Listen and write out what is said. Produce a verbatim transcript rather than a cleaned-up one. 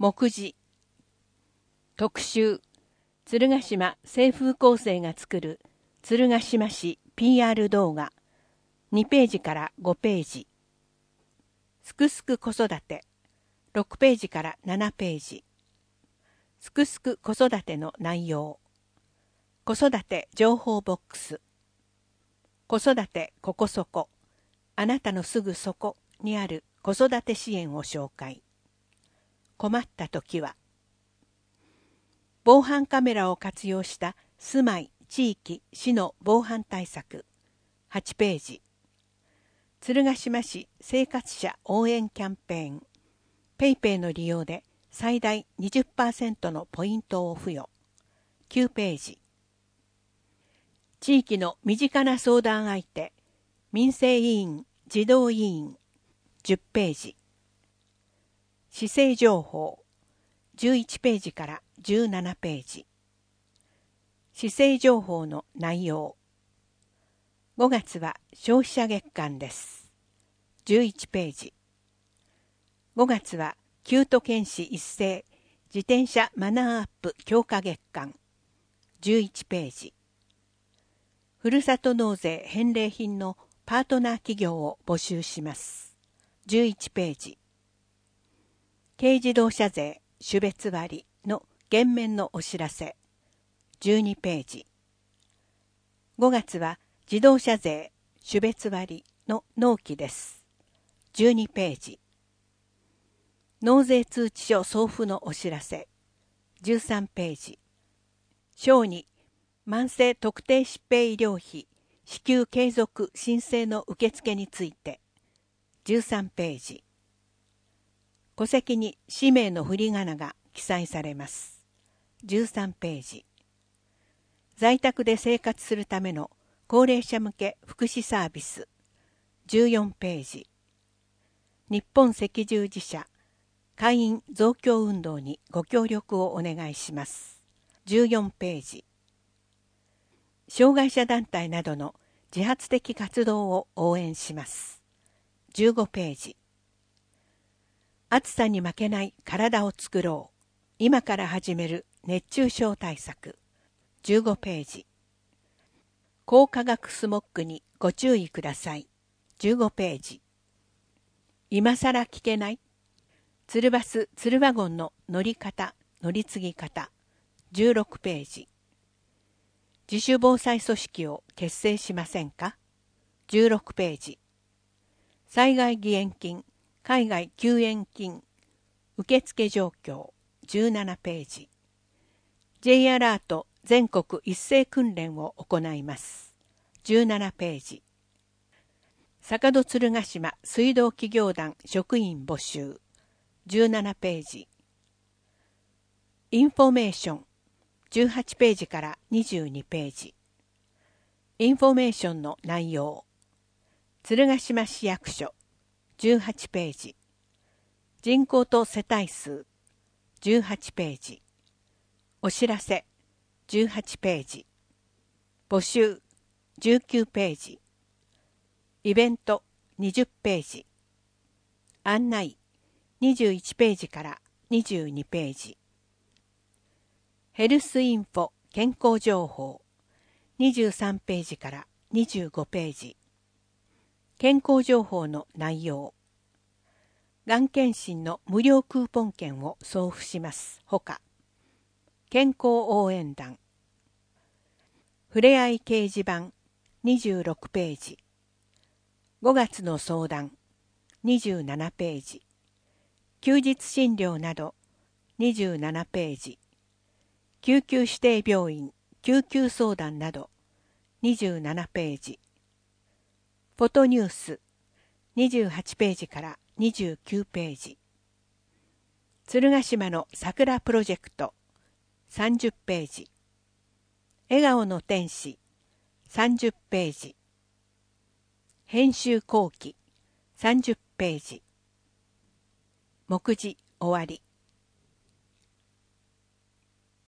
目次特集鶴ヶ島清風構成が作る鶴ヶ島市 ピーアール 動画にページからごページ。すくすく子育てろくページからななページ。すくすく子育ての内容。子育て情報ボックス。子育てここそこ。あなたのすぐそこにある子育て支援を紹介。困ったときは。防犯カメラを活用した住まい、地域、市の防犯対策。はちページ。鶴ヶ島市生活者応援キャンペーン。ペイペイの利用で最大 にじゅっパーセント のポイントを付与。きゅうページ。地域の身近な相談相手。民生委員、児童委員。じゅっページ。市政情報。じゅういちページからじゅうななページ。市政情報の内容。ごがつは消費者月間です。じゅういちページ。ごがつは旧都県市一斉自転車マナーアップ強化月間。じゅういちページ。ふるさと納税返礼品のパートナー企業を募集します。じゅういちページ。軽自動車税種別割の減免のお知らせ。じゅうにページ。ごがつは自動車税種別割の納期です。じゅうにページ。納税通知書送付のお知らせ。じゅうさんページ。小児慢性特定疾病医療費支給継続申請の受付について。じゅうさんページ。戸籍に氏名の振り仮名が記載されます。じゅうさんページ。在宅で生活するための高齢者向け福祉サービス。じゅうよんページ。日本赤十字社会員増強運動にご協力をお願いします。じゅうよんページ。障害者団体などの自発的活動を応援します。じゅうごページ。暑さに負けない体を作ろう。今から始める熱中症対策。じゅうごページ。高化学スモッグにご注意ください。じゅうごページ。今さら聞けないツルバス・ツルワゴンの乗り方、乗り継ぎ方。じゅうろくページ。自主防災組織を結成しませんか。じゅうろくページ。災害義援金、海外救援金、受付状況。じゅうななページ。J アラート全国一斉訓練を行います。じゅうななページ。坂戸鶴ヶ島水道企業団職員募集。じゅうななページ。インフォメーション。じゅうはちページからにじゅうにページ。インフォメーションの内容。鶴ヶ島市役所。じゅうはちページ。人口と世帯数。じゅうはちページ。お知らせ。じゅうはちページ。募集。じゅうきゅうページ。イベント。にじゅっページ。案内。にじゅういちページからにじゅうにページ。ヘルスインフォ健康情報。にじゅうさんページからにじゅうごページ。健康情報の内容。がん検診の無料クーポン券を送付します。ほか。健康応援団。ふれあい掲示板にじゅうろくページ。ごがつの相談にじゅうななページ。休日診療などにじゅうななページ。救急指定病院救急相談などにじゅうななページ。フォトニュースにじゅうはちページからにじゅうきゅうページ。鶴ヶ島の桜プロジェクトさんじゅっページ。笑顔の天使さんじゅっページ。編集後期さんじゅっページ。目次終わり。